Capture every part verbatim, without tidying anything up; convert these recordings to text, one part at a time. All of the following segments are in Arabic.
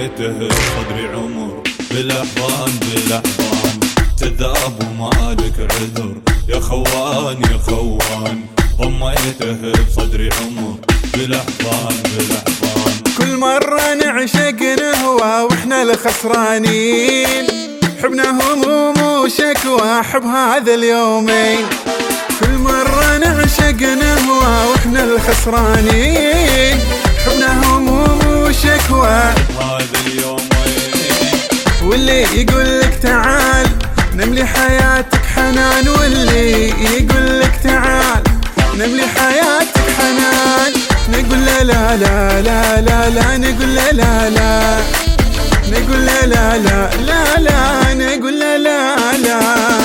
ضميته بصدري عمر بالاحضان بالاحضان. كذاب ومالك عذر يا خوان يا خوان، ضميته بصدري عمر بالاحضان بالاحضان. كل مرة نعشق نهوى واحنا الخسرانين، حبنا هموم وشكوى حب هذا اليومين. كل مرة نعشق نهوى واحنا الخسرانين، حبنا هموم وشكوى هذا اليومين. واللي يقول لك تعال نملي حياتك حنان، واللي يقول لك تعال نملي حياتك حنان، نقول لا لا لا لا لا لا، نقول لا لا لا، نقول لا لا لا لا لا، نقول لا لا لا.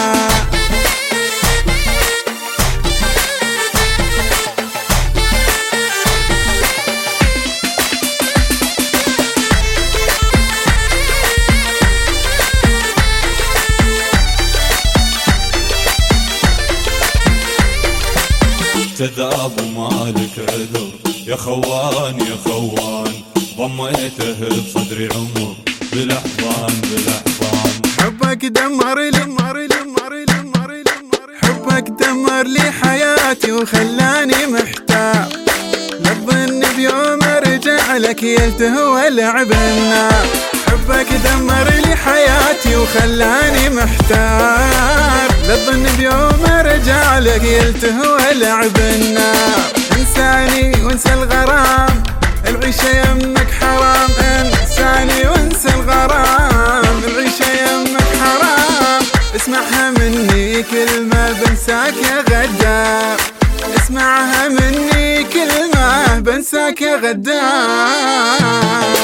كذاب ومالك عذر يا خوان يا خوان، ضميته بصدري عمر بالاحضان بالاحضان. حبك دمر لي دمر لي دمر لي دمر لي دمر لي، حبك دمر لي حياتي وخلاني محتار، لا تظن بيوم ارجع لك يلتهوى لعب النار. حبك دمر لي حياتي وخلاني محتار، لا تظن بيوم ارجع لك يلتهوى لعب النار. انساني وانسى الغرام، العيشة يمك حرام، انساني وانسى الغرام، العيشة يمك حرام. اسمعها مني كلمة بنساك يا غدار، اسمعها مني كلمة بنساك يا غدار.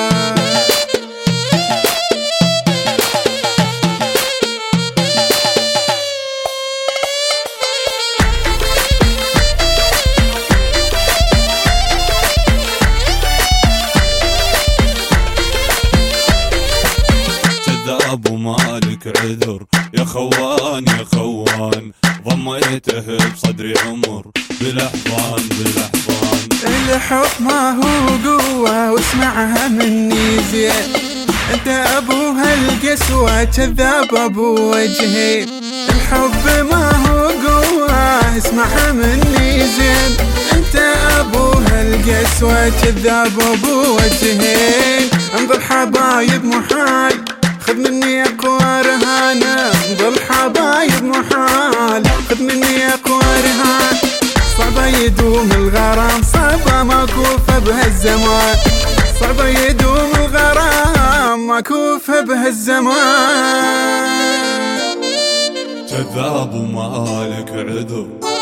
كذاب ومالك عذر يا خوان يا خوان، ضميته بصدري عمر بالاحضان بالاحضان. الحب ما هو قوة واسمعها مني زين، انت ابو هالقسوة كذاب ابو وجهين. الحب ما هو قوة اسمعها مني زين، انت ابو هالقسوة كذاب ابو وجهين. انظر حبايب محال خذ مني اقوى رهانة، انظر حبايب محال خذ مني اقوى رهان. صعبة يدوم الغرام صعبة مكوفة بهالزمان، صعبة يدوم الغرام مكوفة بهالزمان. كذاب ومالك عذر